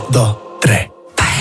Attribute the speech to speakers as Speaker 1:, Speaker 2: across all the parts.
Speaker 1: 2, 3.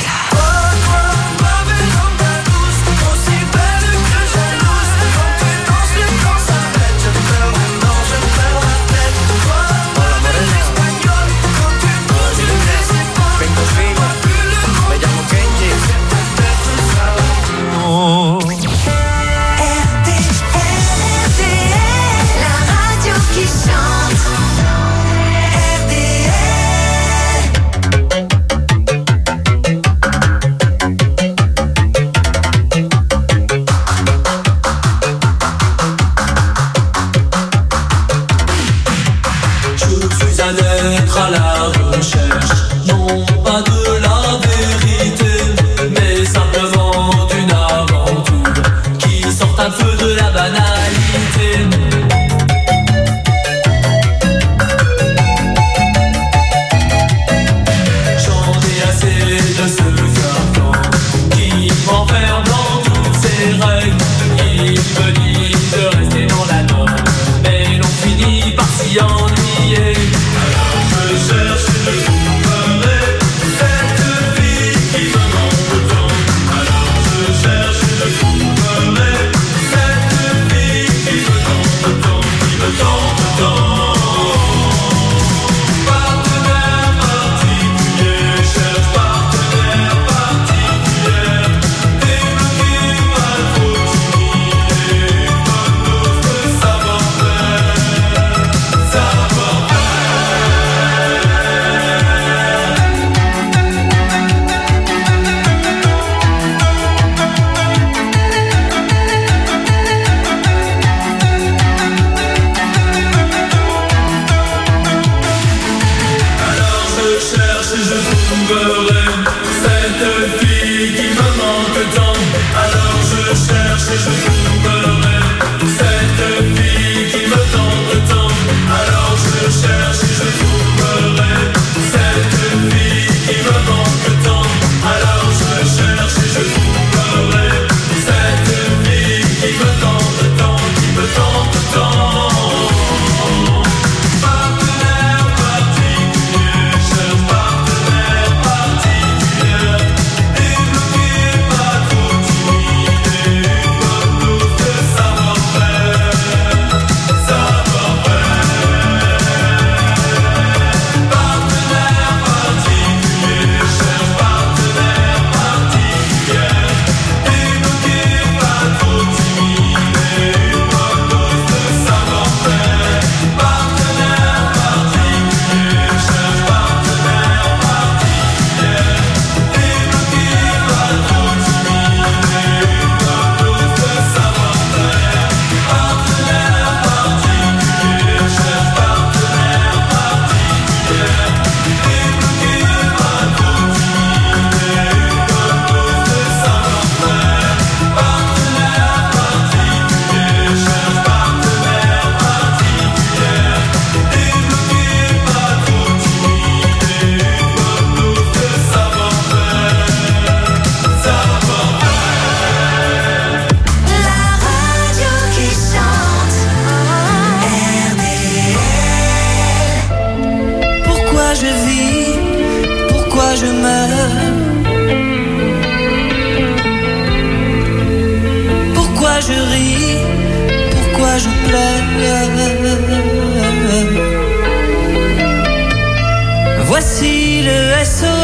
Speaker 2: Voici le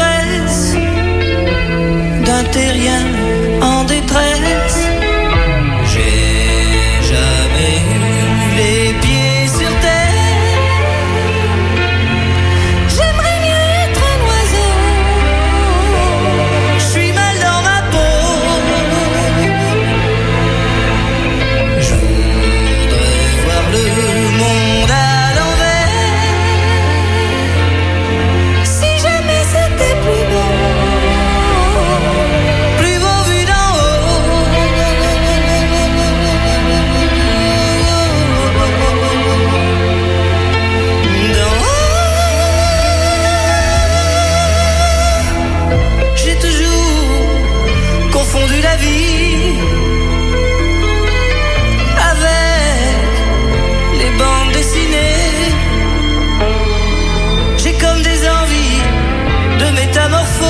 Speaker 2: SOS d'un terrien en détresse. J'ai jamais eu les pieds sur terre. J'aimerais mieux être un oiseau. Je suis mal dans ma peau. Je voudrais voir le monde à la vie avec les bandes dessinées. J'ai comme des envies de métamorphose.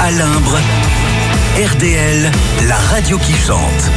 Speaker 2: à l'Imbre, RDL, la radio qui chante.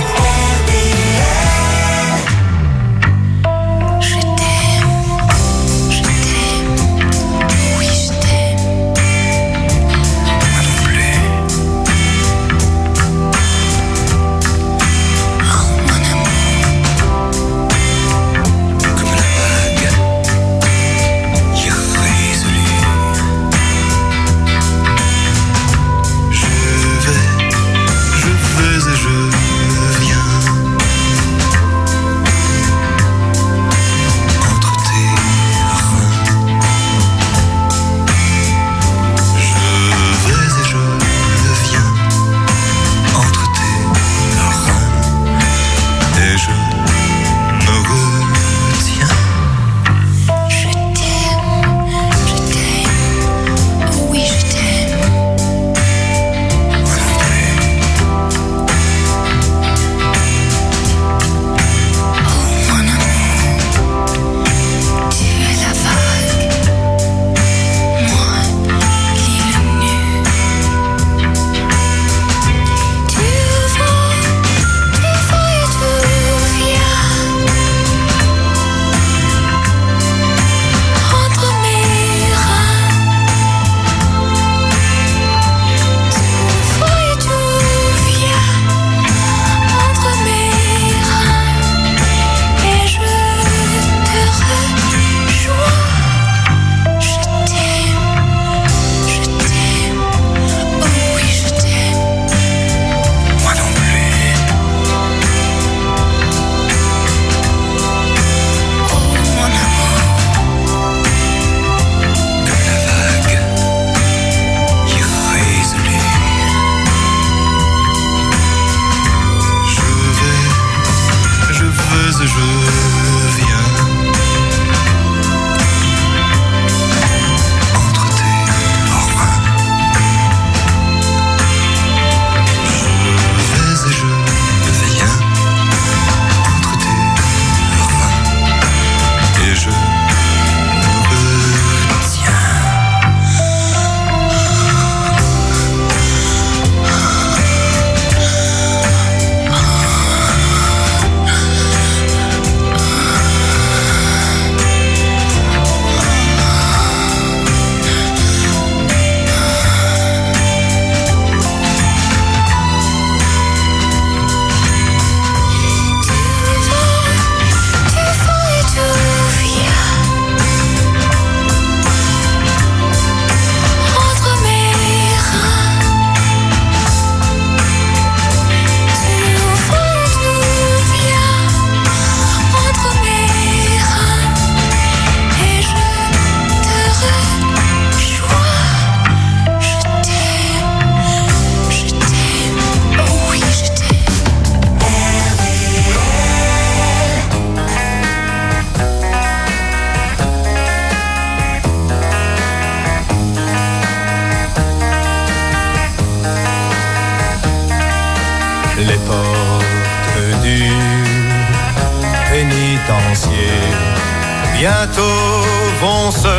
Speaker 1: bientôt vont se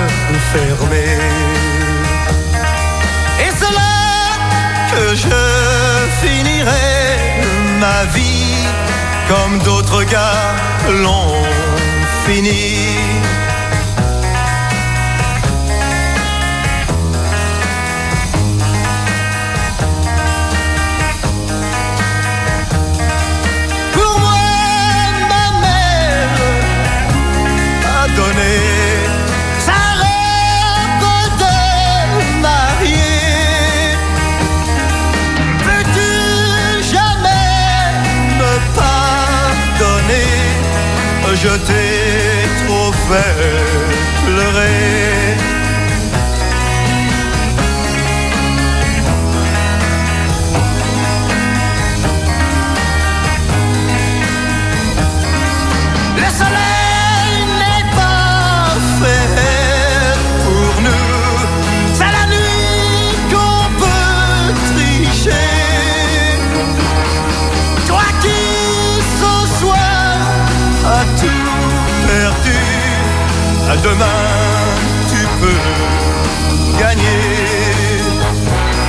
Speaker 1: fermer. Et c'est là que je finirai ma vie comme d'autres gars l'ont fini.
Speaker 3: Sa robe de mariée. Peux-tu jamais me pardonner? Je t'ai trop fait pleurer. Le soleil n'est pas fait pour nous. C'est la nuit qu'on peut tricher. Toi qui ce soir as tout perdu, demain tu peux gagner.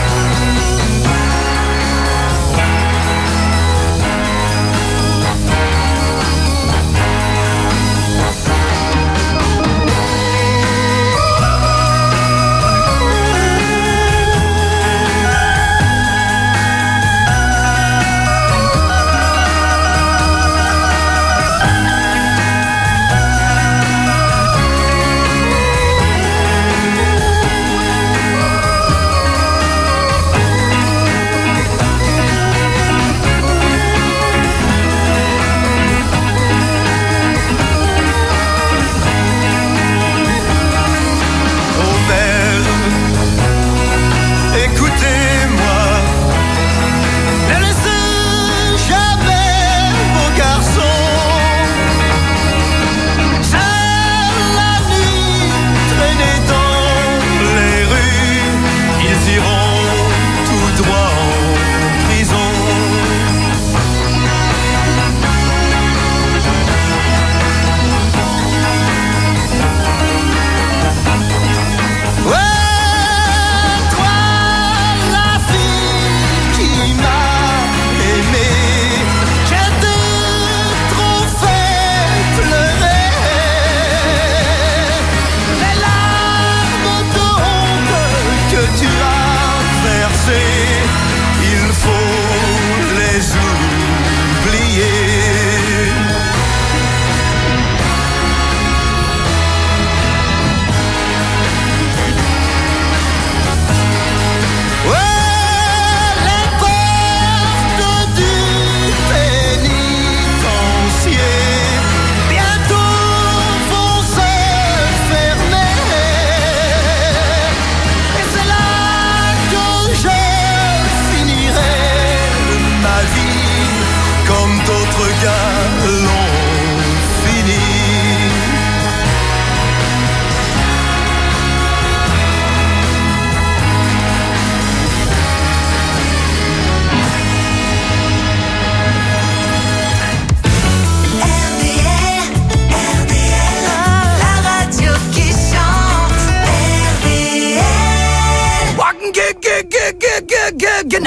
Speaker 4: Hugues.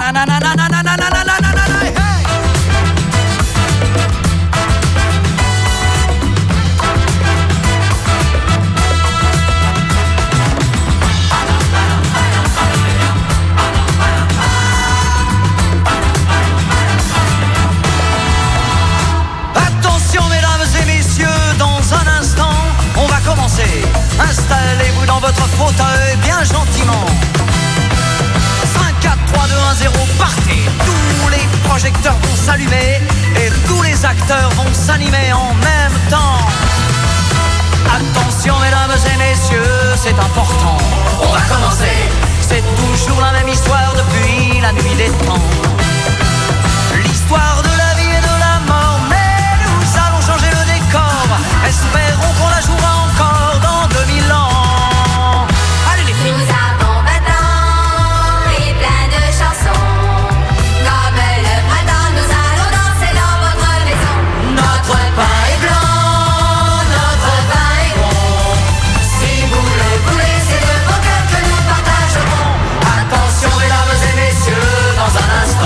Speaker 5: Installez-vous dans votre fauteuil bien gentiment. 5, 4, 3, 2, 1, 0, partez. Tous les projecteurs vont s'allumer et tous les acteurs vont s'animer en même temps. Attention mesdames et messieurs, c'est important. On va commencer. C'est toujours la même histoire depuis la nuit des temps. L'histoire de la vie et de la mort, mais nous allons changer le décor. Espérons qu'on la jouera encore dans 2000 ans. Allez les filles.
Speaker 6: Nous avons 20 ans et plein de chansons. Comme le printemps, nous allons danser dans votre maison. Notre pain est blanc, notre vin est bon. Si vous le voulez, c'est de vos cœurs que nous partagerons.
Speaker 5: Attention mesdames et messieurs, dans un instant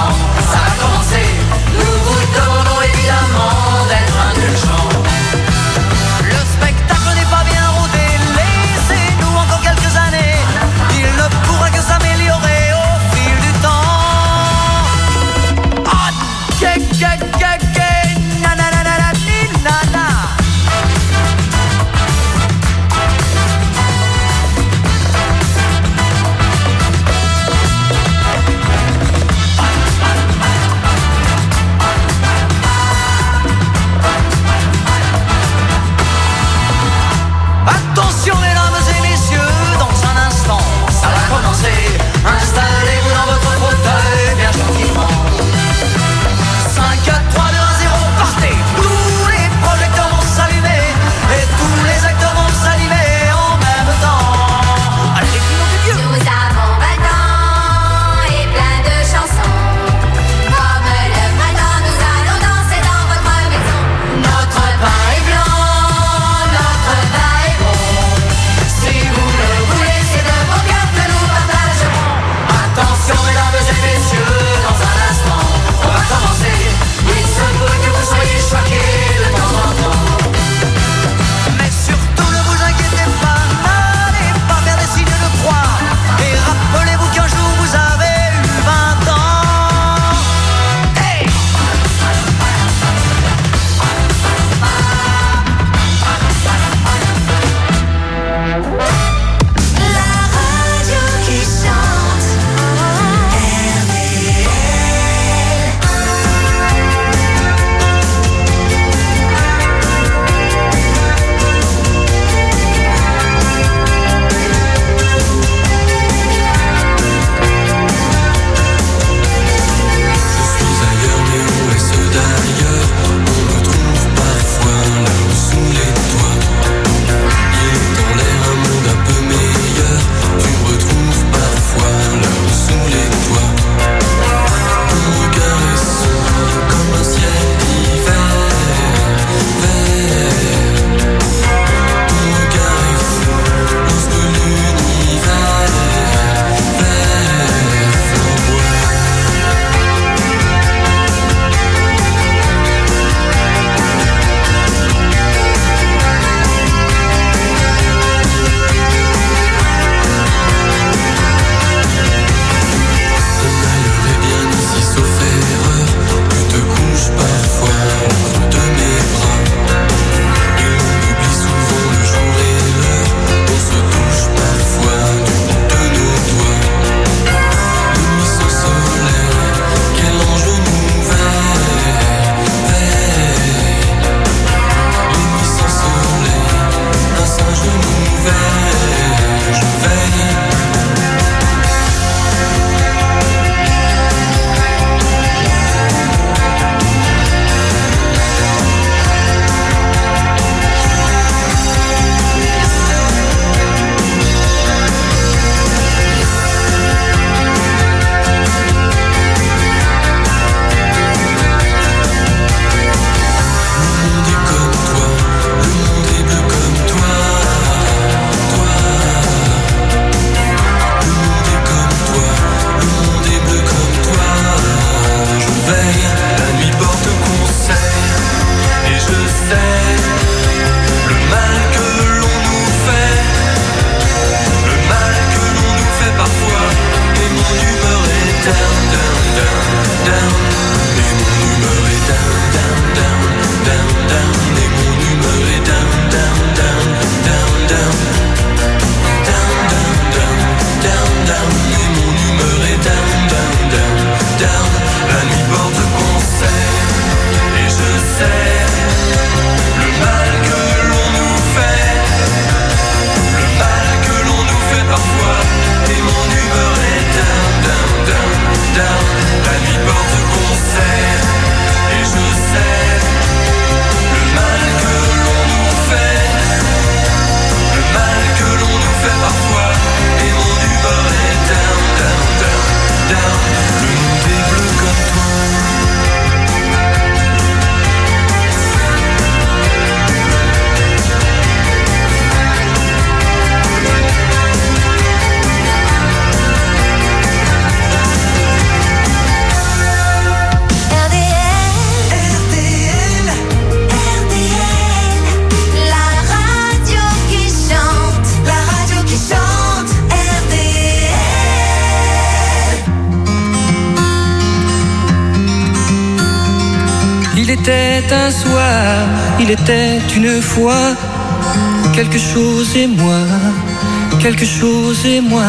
Speaker 2: Il était un soir, il était une fois, quelque chose et moi, quelque chose et moi.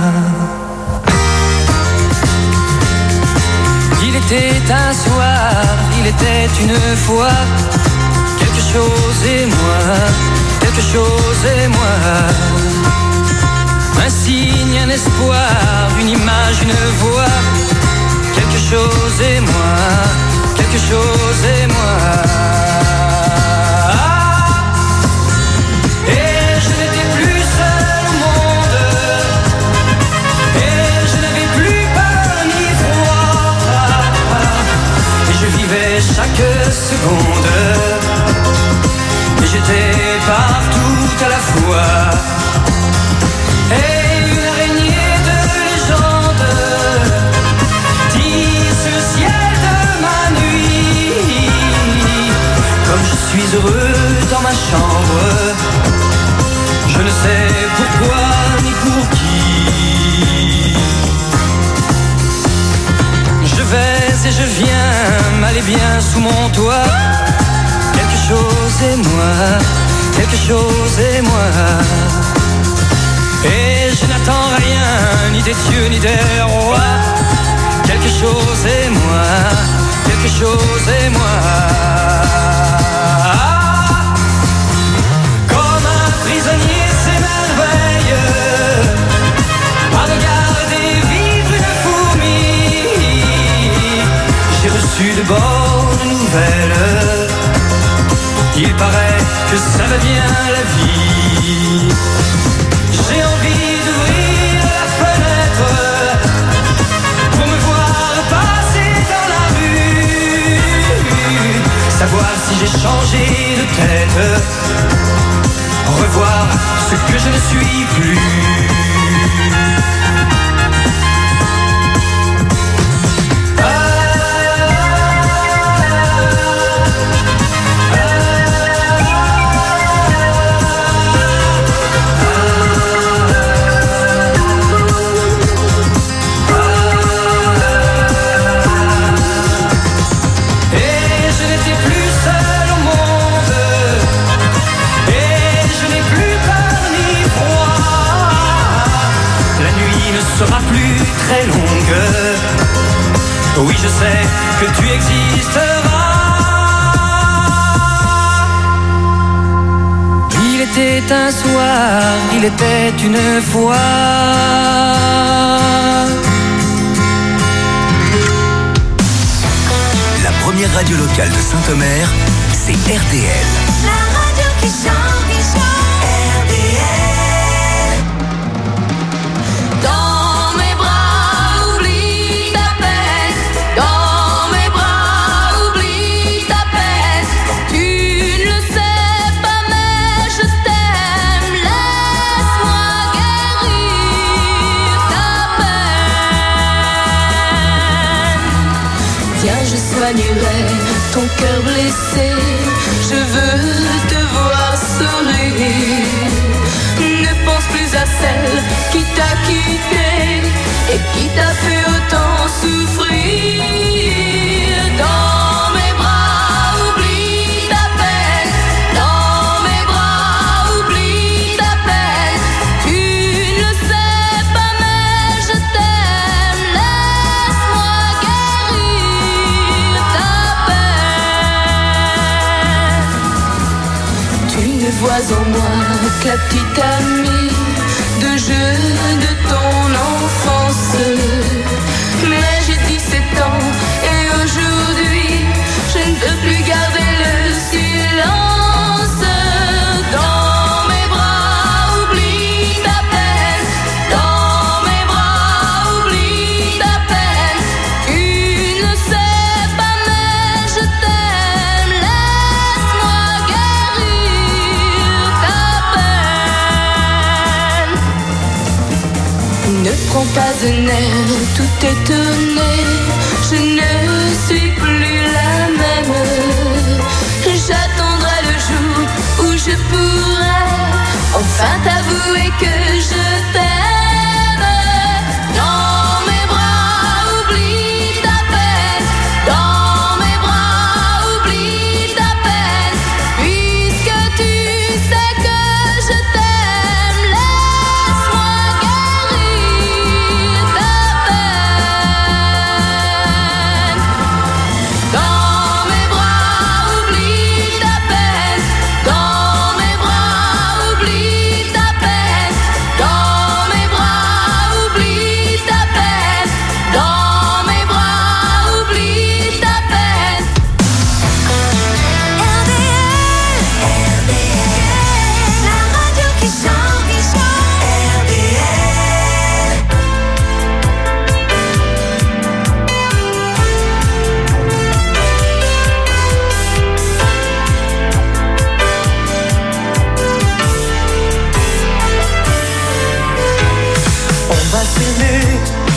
Speaker 2: Il était un soir, il était une fois, quelque chose et moi, quelque chose et moi. Un signe, un espoir, une image, une voix, quelque chose et moi, quelque chose et moi. Et je n'étais plus seul au monde, et je n'avais plus peur ni froid, et je vivais chaque seconde, et j'étais partout à la fois. Et une araignée de légende tisse le ciel de ma nuit. Comme je suis heureux dans ma chambre, je ne sais pourquoi ni pour qui. Je vais et je viens, mal et bien sous mon toit. Quelque chose et moi, quelque chose et moi. Et je n'attends rien, ni des dieux, ni des rois. Quelque chose et moi, quelque chose et moi. Comme un prisonnier s'émerveille à regarder vivre une fourmi. J'ai reçu de bonnes nouvelles. Il paraît que ça va bien la vie. J'ai envie d'ouvrir la fenêtre pour me voir passer dans la rue. Savoir si j'ai changé de tête, revoir ce que je ne suis plus. Sera plus très longue. Oui, je sais que tu existeras. Il était un soir, il était une fois.
Speaker 4: La première radio locale de Saint-Omer, c'est RTL.
Speaker 6: La radio qui chante, qui chante. RTL. Dans mes bras, oublie ta peine. Dans mes bras, oublie ta peine. Tu ne le sais pas, mais je t'aime. Laisse-moi guérir ta peine. Viens, je soignerai ton cœur blessé. Je veux te voir sourire. Ne pense plus à celle qui t'a quitté et qui t'a fait autant souffrir. Dans mes bras, oublie ta peine. Dans mes bras, oublie ta peine. Tu ne le sais pas, mais je t'aime. Laisse-moi guérir ta peine. Tu ne vois en moi que la petite amie de jeu de ton enfance. Mais j'ai 17 ans et aujourd'hui je ne peux plus garder le silence. Dans mes bras, oublie ta peine. Dans mes bras, oublie ta peine. Tu ne sais pas, mais je t'aime. Laisse-moi guérir ta peine. Ne prends pas de nerfs, tout étonné. Je ne suis plus la même. J'attendrai le jour où je pourrai enfin t'avouer que je t'aime. Dans mes bras, oublie ta peine. Dans mes bras, oublie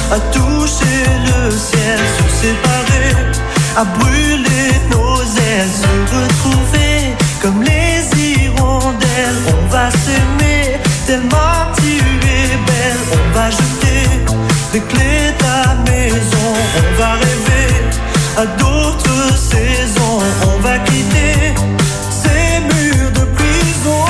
Speaker 3: à toucher le ciel, se séparer, à brûler nos ailes, se retrouver comme les hirondelles. On va s'aimer tellement tu es belle. On va jeter les clés de la maison. On va rêver à d'autres saisons. On va quitter ces murs de prison.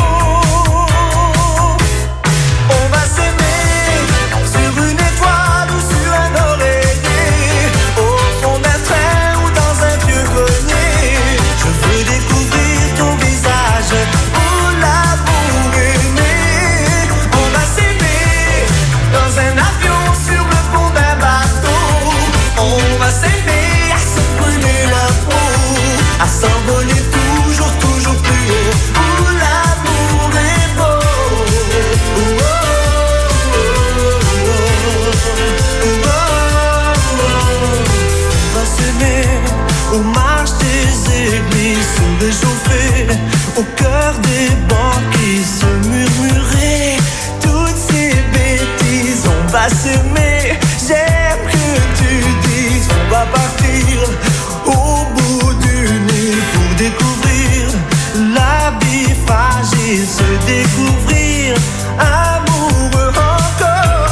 Speaker 3: On va s'aimer sur une étoile ou sur un oreiller, au fond d'un train ou dans un vieux grenier. Je veux découvrir ton visage où l'amour est né. On va s'aimer dans un avion, sur le pont d'un bateau. On va s'aimer à se brûler la peau, à s'envoler toujours, toujours plus haut, où l'amour est beau. On va s'aimer aux marches des églises, se réchauffer au cœur des banquises, se murmurer toutes ces bêtises. On va s'aimer, j'aime que tu dises. On va partir au bout du nid pour découvrir la vie fragile, se découvrir amoureux encore.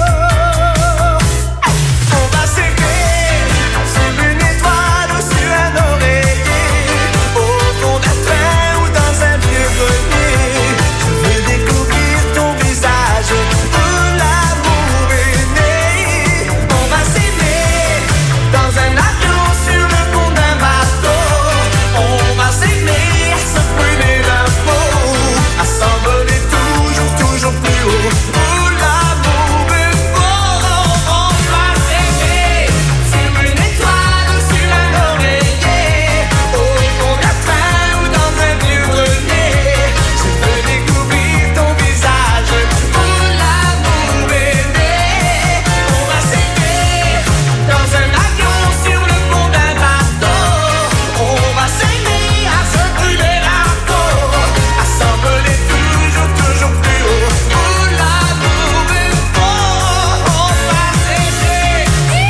Speaker 3: On va s'aimer sur une étoile ou sur un oreiller, au fond d'un train ou dans un vieux grenier. Je veux découvrir ton visage où l'amour est né. On va s'aimer dans un avion, sur le pont d'un bateau. On va s'aimer à se brûler la peau, à s'envoler toujours, toujours plus haut, où l'amour est beau. On va s'aimer sur une étoile ou sur un oreiller, au fond d'un train ou dans un vieux grenier. Je veux découvrir ton visage où l'amour est né. On va s'aimer dans un avion, sur le pont d'un bateau. On va s'aimer à se brûler la peau, à s'envoler toujours, toujours plus haut, où l'amour est beau. On va s'aimer.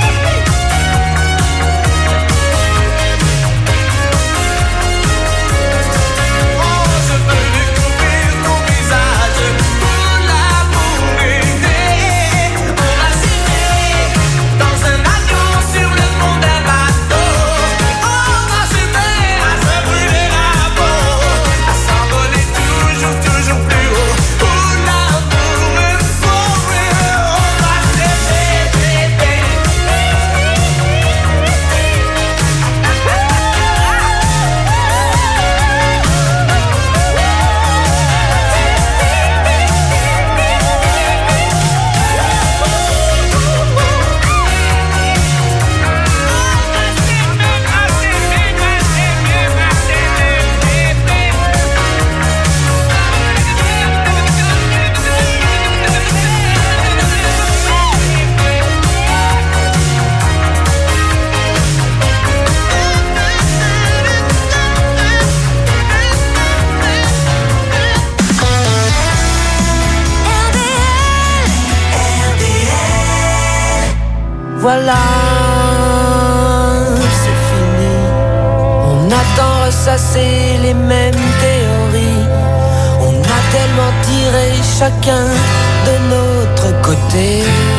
Speaker 3: Oh, je veux découvrir ton visage où l'amour est né. On va s'aimer dans un avion, sur le pont d'un bateau. On va s'aimer à se brûler la peau, à s'envoler toujours, toujours plus haut, où l'amour est beau. On va s'aimer, bébé.
Speaker 7: Voilà, c'est fini. On a tant ressassé les mêmes théories. On a tellement tiré chacun de notre côté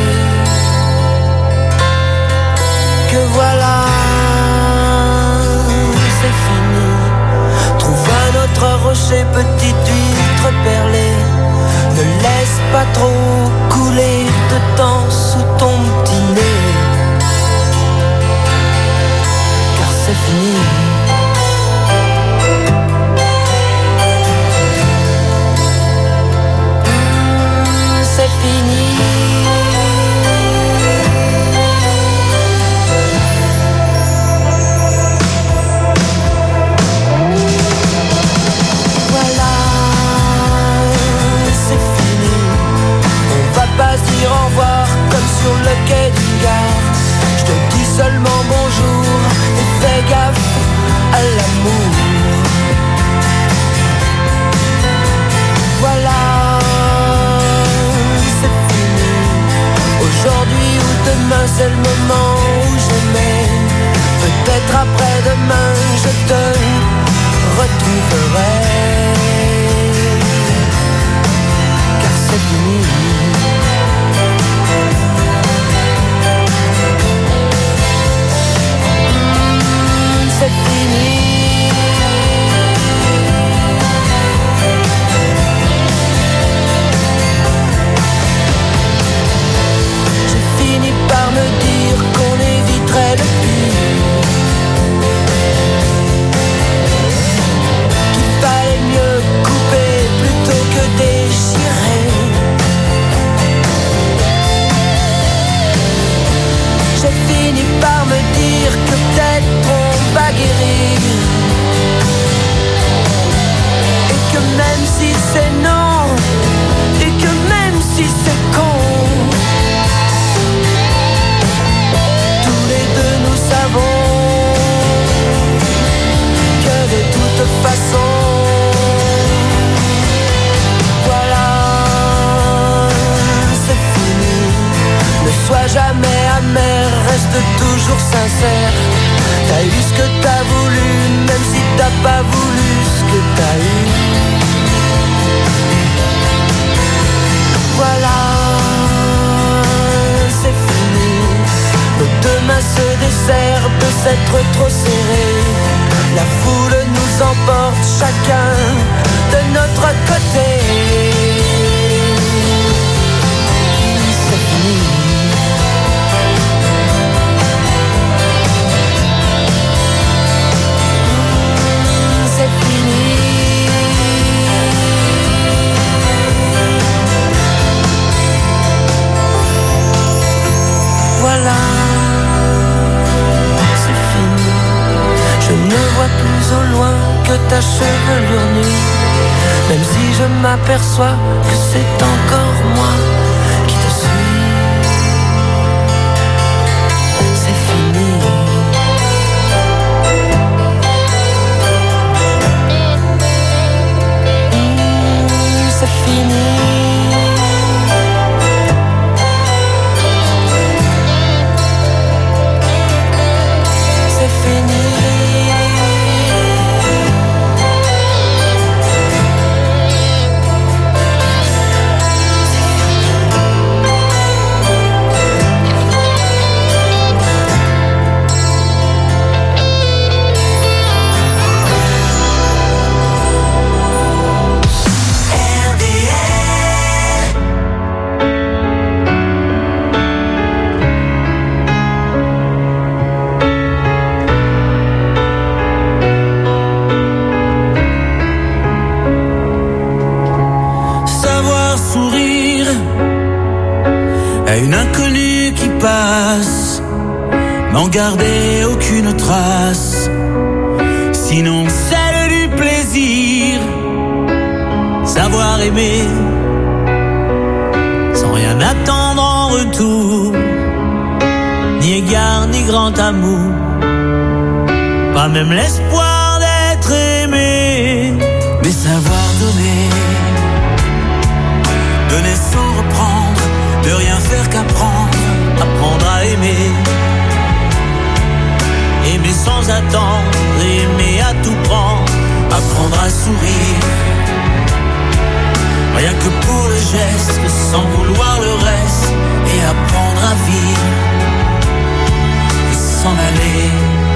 Speaker 7: que voilà, c'est fini. Trouve un autre rocher, petite huître perlée. Ne laisse pas trop couler de temps sous ton petit nez, car c'est fini. C'est fini. Voilà, c'est fini. demain c'est le moment où j'aimais. Peut-être après-demain je te retrouverai. Car c'est fini. C'est fini. Par me dire qu'on éviterait le pire, qu'il fallait mieux couper plutôt que déchirer. J'ai fini par me dire que peut-être on va guérir, et que même si c'est non, et que même si c'est con, nous savons que de toute façon, voilà, c'est fini. Ne sois jamais amer, reste toujours sincère. T'as eu ce que t'as voulu, même si t'as pas voulu ce que t'as eu. Voilà, c'est fini. Nos deux mains se desserrent de s'être trop serrés. La foule nous emporte chacun de notre côté. C'est fini. C'est fini. Voilà. Je ne vois plus au loin que ta chevelure nue, même si je m'aperçois que c'est encore moi qui te suis. C'est fini. C'est fini. C'est fini.
Speaker 8: Une inconnue qui passe, n'en garder aucune trace, sinon celle du plaisir. Savoir aimer, sans rien attendre en retour, ni égard ni grand amour, pas même l'espoir d'être aimé, mais savoir donner, donner sans reprendre, de rien faire qu'apprendre, apprendre à aimer. Aimer sans attendre, aimer à tout prendre, apprendre à sourire. Rien que pour le geste, sans vouloir le reste, et apprendre à vivre, et s'en aller.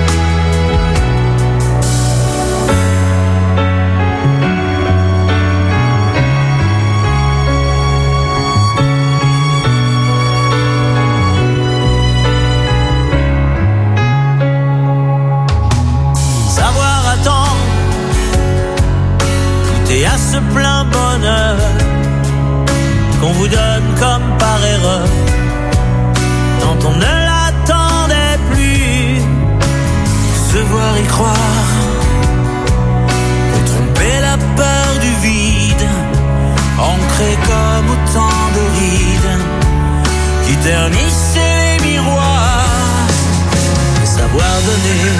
Speaker 8: Et à ce plein bonheur qu'on vous donne comme par erreur, quand on ne l'attendait plus, se voir y croire, pour tromper la peur du vide, ancré comme autant de rides qui ternissaient les miroirs. Et savoir donner,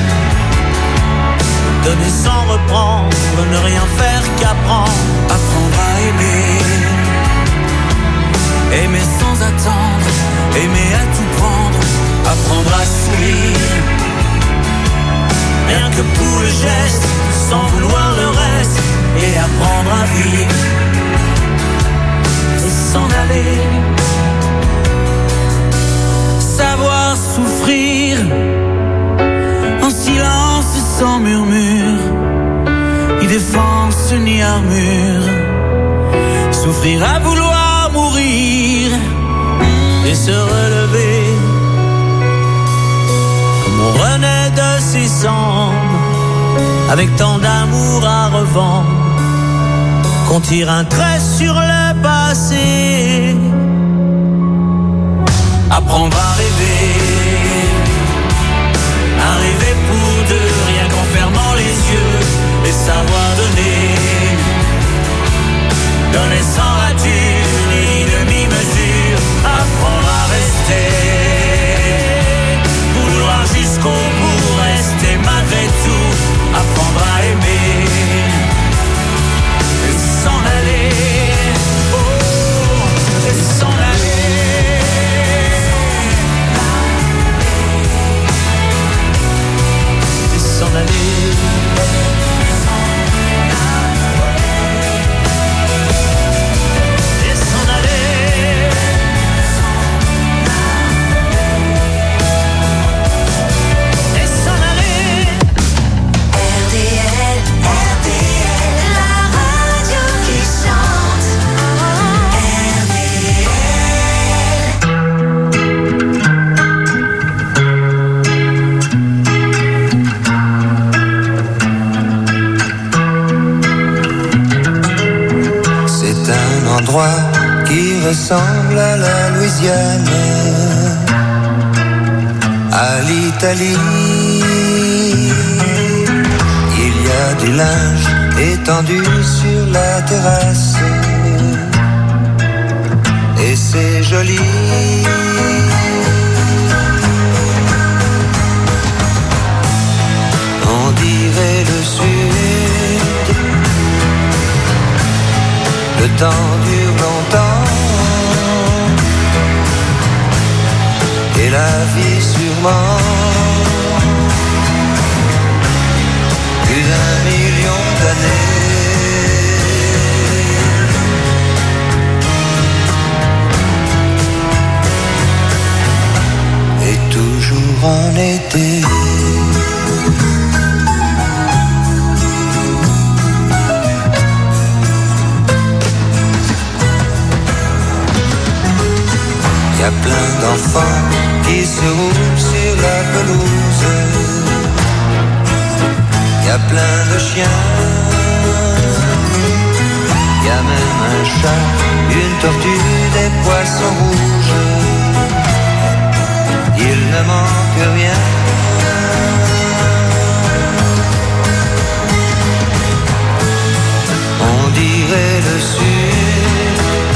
Speaker 8: donner sans reprendre, ne rien faire qu'apprendre, apprendre à aimer, aimer sans attendre, aimer à tout prendre. murmure, souffrir à vouloir mourir et se relever comme on renaît de ses cendres, avec tant d'amour à revendre, qu'on tire un trait sur le passé. Apprendre à rêver pour deux, rien qu'en fermant les yeux, et savoir donner sans rature, ni demi-mesure. Apprendre à rester, vouloir jusqu'au bout, rester malgré tout. Apprendre à aimer et s'en aller, oh, et s'en aller. Et s'en aller.
Speaker 1: Qui ressemble à la Louisiane, à l'Italie. Il y a du linge étendu sur la terrasse, et c'est joli. On dirait le sud. Le temps dure longtemps, et la vie sûrement. Plus d'1 million d'années. Et toujours en été. Y a plein d'enfants qui se roulent sur la pelouse. Y a plein de chiens. Y a même un chat, une tortue, des poissons rouges. Il ne manque rien. On dirait le sud.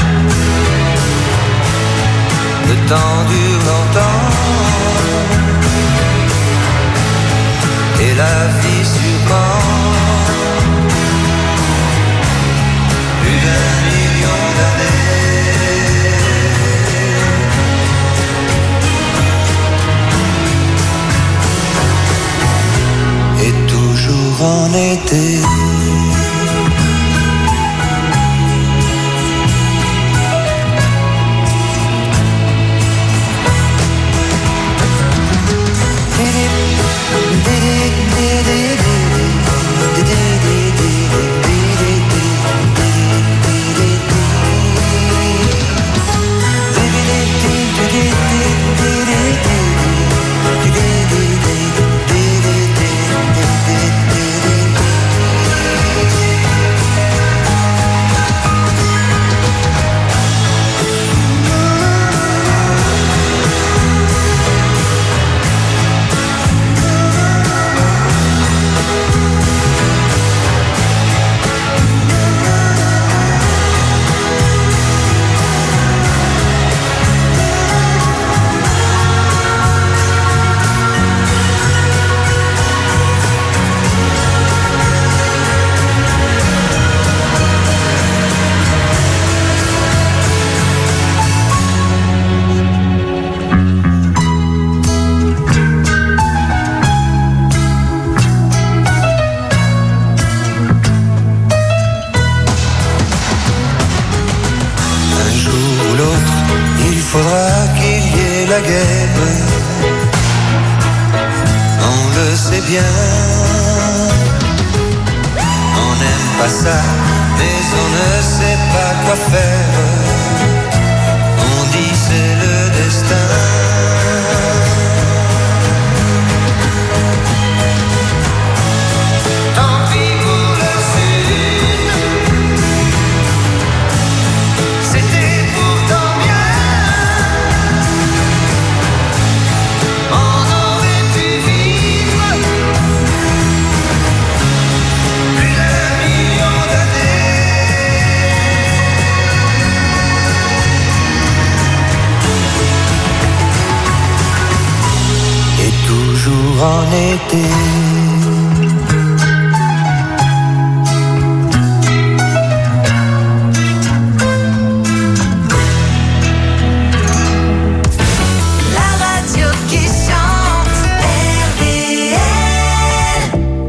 Speaker 1: Le temps dure longtemps, et la vie sûrement. Plus d'1 million d'années. Et toujours en été. la guerre. On le sait bien, on n'aime pas ça, mais on ne sait pas quoi faire. On dit c'est le destin. Tant pis pour la suite, c'était pourtant bien. On aurait pu vivre plus d'un million d'années. Et toujours en été.
Speaker 6: La radio qui chante, RDL.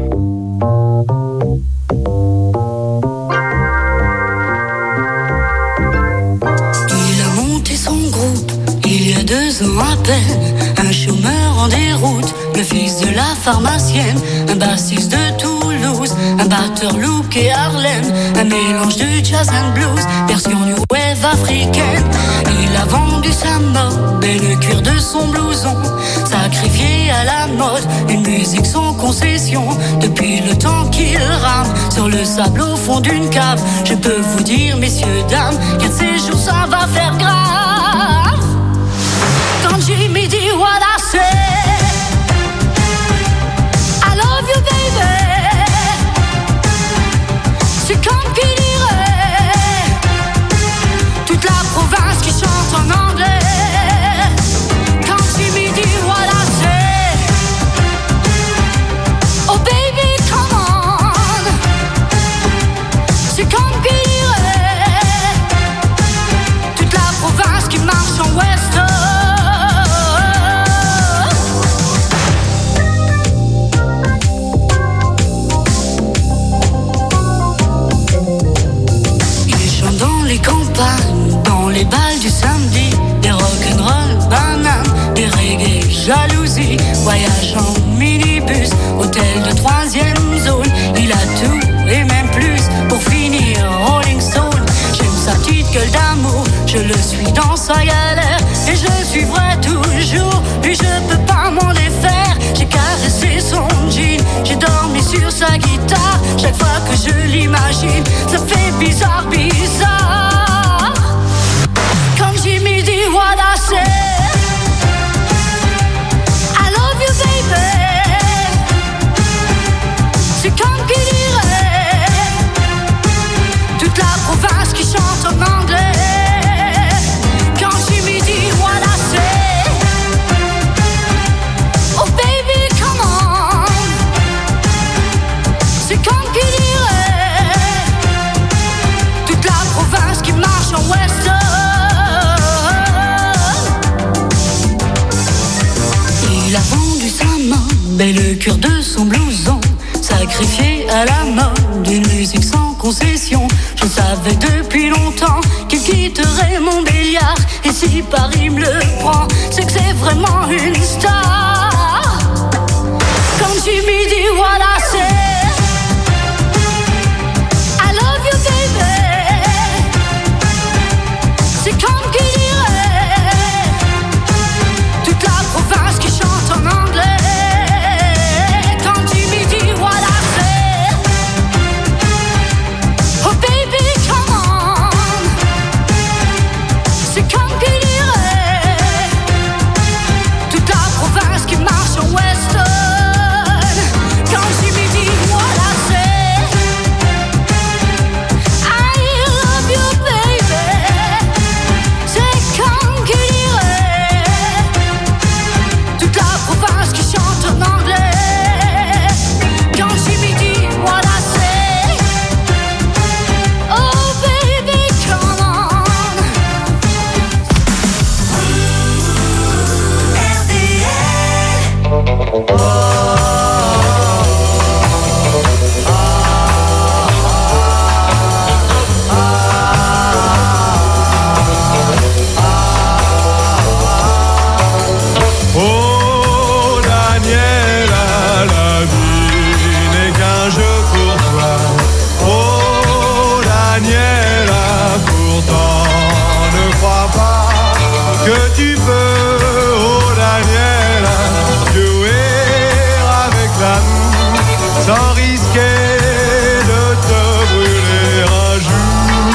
Speaker 9: Il a monté son groupe il y a 2 ans à peine. Un chômeur en déroute, le fils de la pharmacienne. Un bassiste de Toulouse, un batteur look et Harlem. Un mélange de jazz and blues, version new wave africaine. Il a vendu sa mob et le cuir de son blouson. Sacrifié à la mode, une musique sans concession. Depuis le temps qu'il rame sur le sable au fond d'une cave, je peux vous dire, messieurs, dames, qu'un de ces jours ça va faire grave. Quand Jimmy dit what I say, I love you baby, c'est comme qui dirait toute la province qui chante en anglais. Quand Jimmy dit what I say, oh baby come on, c'est comme qui dirait toute la province qui marche en western. Dans les balles du samedi, des rock'n'roll bananes, des reggae jalousie, voyage en minibus, hôtel de 3e zone. Il a tout et même plus pour finir Rolling Stone. J'aime sa petite gueule d'amour, je le suis dans sa galère et je le suivrai toujours. Lui je peux pas m'en défaire. J'ai caressé son jean, j'ai dormi sur sa guitare. Chaque fois que je l'imagine, ça fait bizarre, bizarre. Comme Jimmy dit what I say, I love you baby, c'est comme qui dirait toute la province qui chante en anglais. Quand Jimmy dit what I say, oh baby come on, c'est comme qui dirait toute la province qui marche en western. Il a vendu sa mob et le cuir de son blouson, sacrifié à la mode d'une musique sans concession. Je savais depuis longtemps qu'il quitterait mon Béliard. Et si Paris me le prend, c'est que c'est vraiment une star. Quand Jimmy dit what I say, I love you baby, c'est comme qui dirait toute la province qui chante en anglais. Quand Jimmy dit what I say, oh baby come on, c'est comme qui dirait toute la province qui marche en western. Quand Jimmy dit
Speaker 10: que tu peux, oh Daniela, jouer avec l'amour sans risquer de te brûler un jour.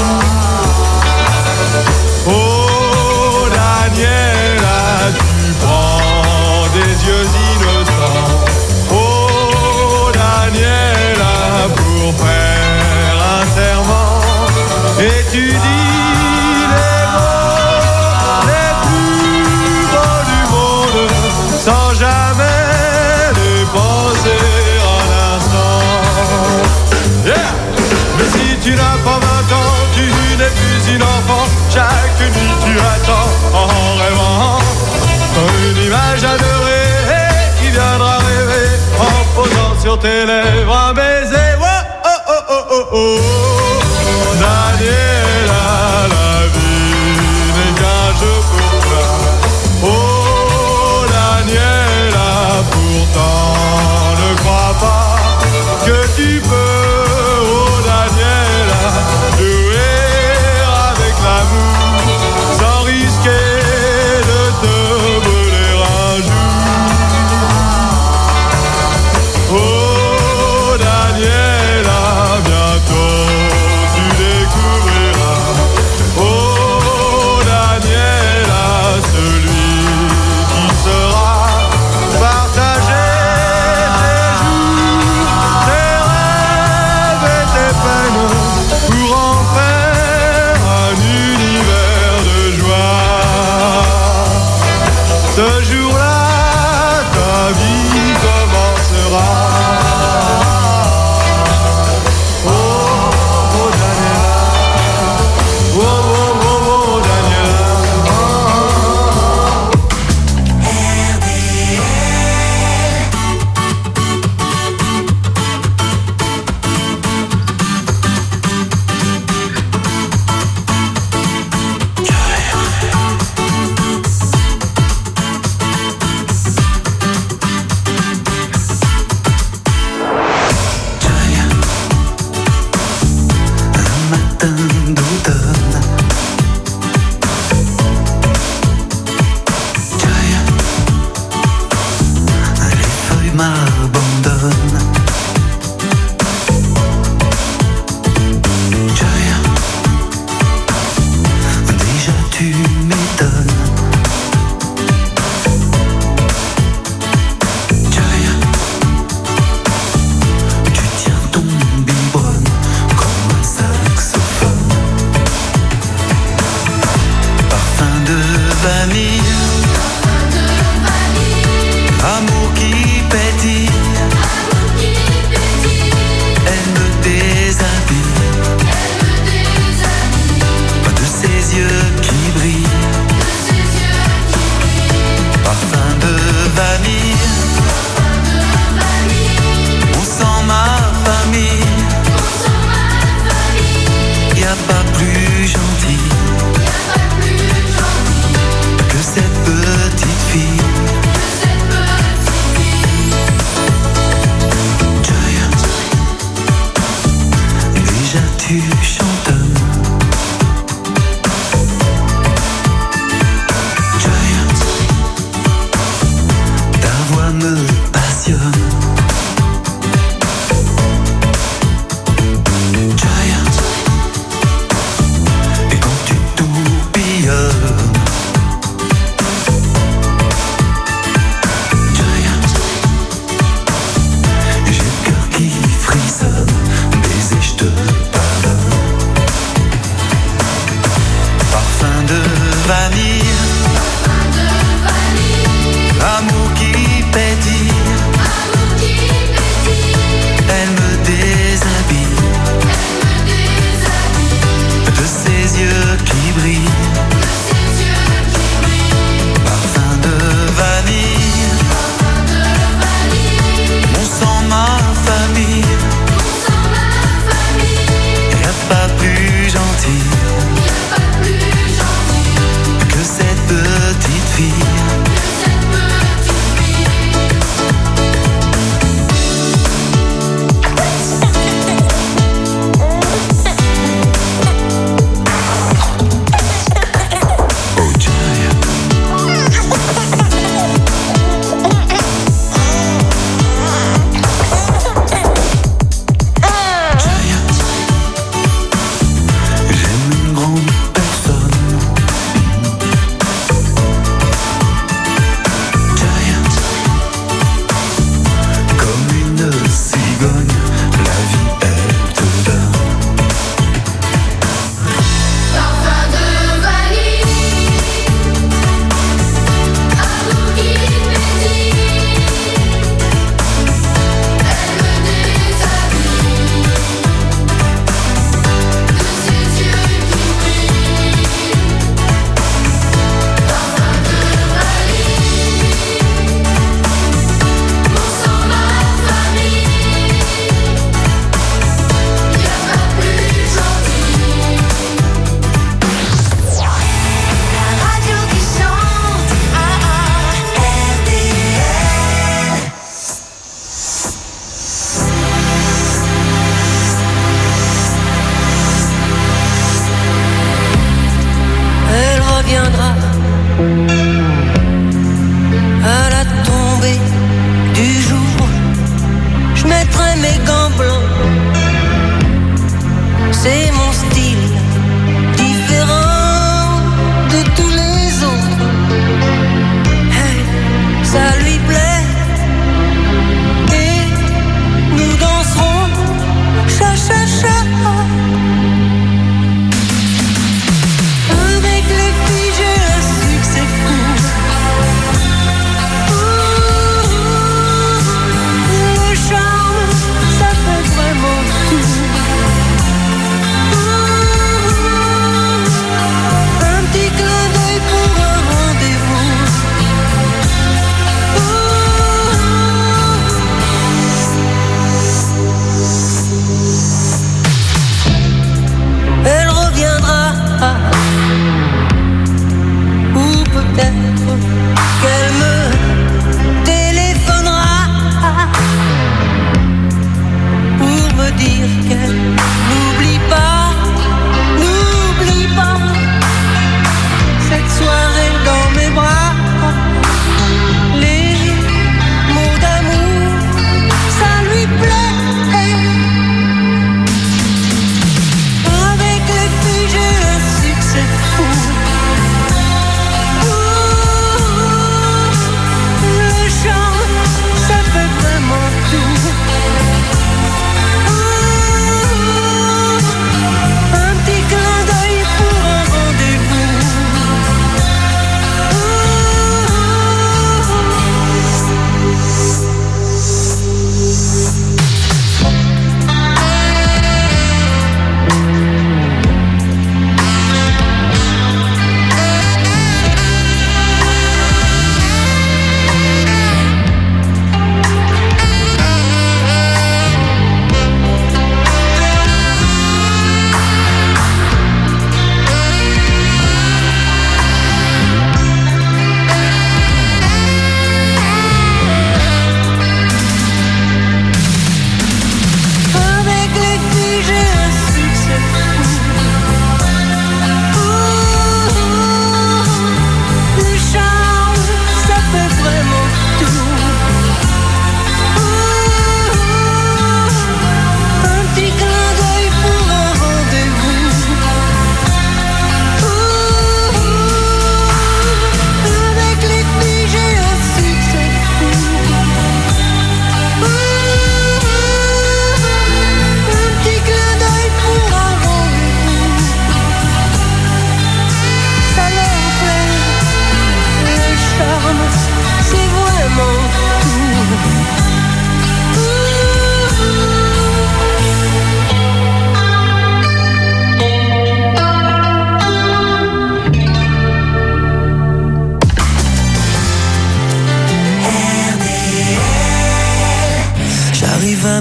Speaker 10: Oh Daniela, tu prends des yeux innocents. Oh Daniela, pour faire un serment, et tu dis les mots les plus beaux du monde sans jamais les penser un instant. Yeah! Mais si tu n'as pas 20 ans, tu n'es plus une enfant. Chaque nuit tu attends en rêvant une image adorée qui viendra rêver en posant sur tes lèvres un baiser. Oh oh oh oh oh oh. Daniela, la vie n'est qu'un jeu pour toi. Oh Daniela, pourtant ne crois pas que tu peux, oh Daniela, jouer avec l'amour sans risquer de te brûler un jour. Oh Daniela, bientôt tu découvriras. Oh Daniela, celui qui sera partager tes jours, tes rêves et tes peines pour en faire un univers de joie. Ce jour-là, ta vie commencera. Oh, oh Daniela, oh, oh, oh, oh Daniela.
Speaker 11: Un matin d'automne, les feuilles m'abandonnent. Déjà tu m'étonnes. Tu tiens ton biberon comme un saxophone. Parfum de vanille, amour qui pétille. Elle me déshabille de ses yeux qui brillent. Parfum de vanille, on sent ma famille. Y a pas plus gentil que cette petite fille. Déjà tu chantonnes. Ta voix me passionne. Et quand tu tourbillonnes, j'ai le cœur qui frissonne. Baiser, je te pardonne. Parfum de vanille, amour qui pétille. Elle me déshabille de ses yeux qui brillent. Parfum de vanille, on sent ma famille. Y a pas plus gentil que cette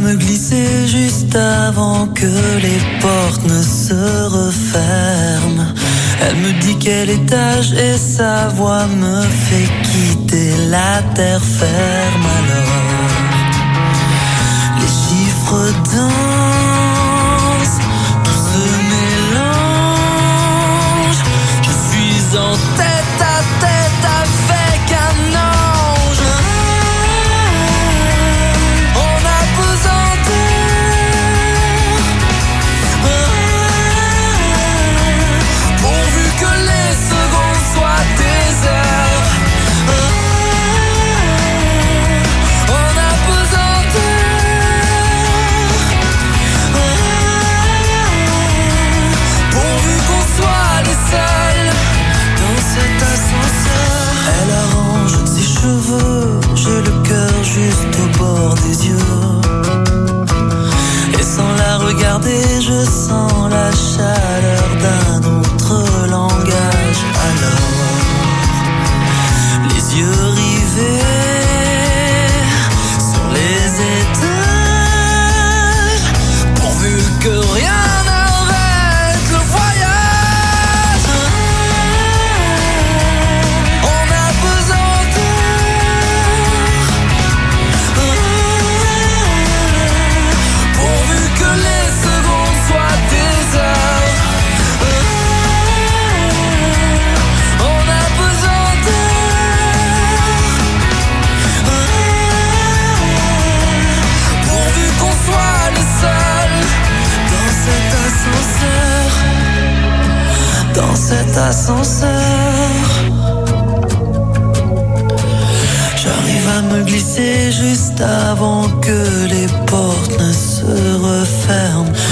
Speaker 7: me glisser juste avant que les portes ne se referment. Elle me dit quel étage et sa voix me fait quitter la terre ferme. Alors les chiffres dansent, tout se mélange. Je suis en tête à tête avec un ange. On a pesanteur, pourvu que les secondes soient des heures. On a pesanteur, pourvu qu'on soit les seuls dans cet ascenseur. Elle arrange ses cheveux, j'ai le cœur juste au bord des yeux. Et sans la regarder, je sens la chaleur d'un autre langage. Alors, les yeux rivés sur les étages, pourvu que rien n'arrête le voyage. On a pesanteur, pourvu que les secondes soient des heures. On a pesanteur, pourvu qu'on soit les seuls dans cet ascenseur, dans cet ascenseur. J'arrive à me glisser juste avant que les portes ne se referment.